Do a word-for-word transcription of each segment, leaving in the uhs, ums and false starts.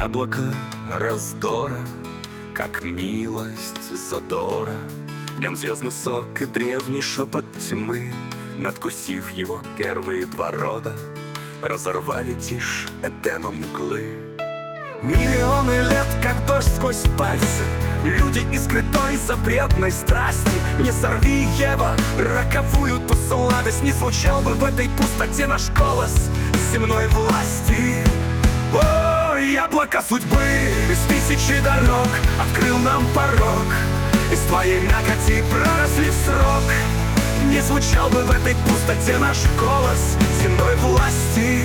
яблоко раздора, как милость задора. В нем звездный сок и древний шепот тьмы, надкусив его первые два рода, разорвали тишь эдема мглы. Миллионы лет, как дождь сквозь пальцы, люди искрытой запретной страсти. Не сорви, Ева, роковую ту сладость, не звучал бы в этой пустоте наш голос земной власти. О, яблоко судьбы из тысячи дорог открыл нам порог, из твоей мякоти проросли в срок. Не звучал бы в этой пустоте наш голос земной власти.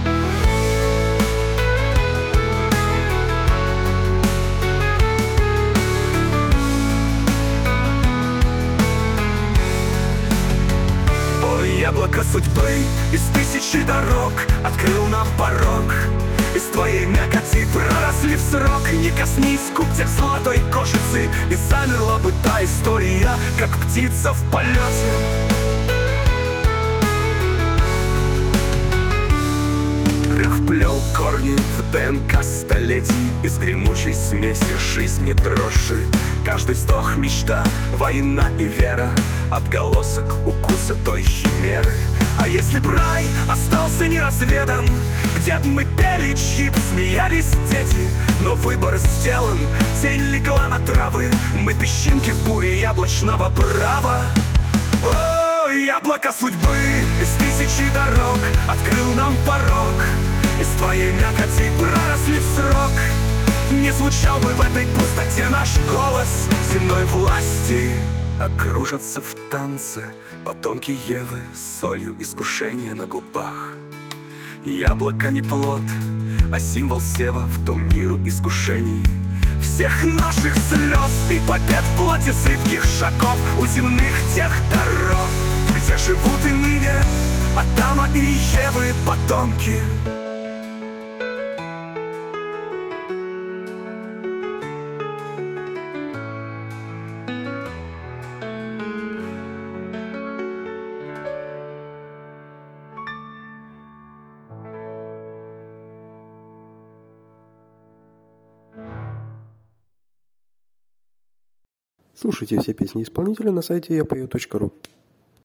Яблоко судьбы из тысячи дорог открыл нам порог, из твоей мякоти проросли в срок. Не коснись куптя золотой кожицы, и замерла бы та история, как птица в полете. Вплел корни в ДНК столетий, из гремучей смеси жизни дрожжи. Каждый вздох — мечта, война и вера, отголосок укуса той химеры. А если б рай остался неразведан, где б мы пели чип, смеялись дети, но выбор сделан, тень легла на травы, мы песчинки в буре яблочного права. О, яблоко судьбы из тысячи дорог открыл нам порог, из твоей мякоти проросли в срок. Не звучал бы в этой пустоте наш голос земной власти. Окружатся в танце потомки Евы с солью искушения на губах. Яблоко не плод, а символ сева в том миру искушений. Всех наших слез и побед в плоти зыбких шагов у земных тех даров, где живут и ныне Адама и Евы потомки. Слушайте все песни исполнителя на сайте я пою точка ру.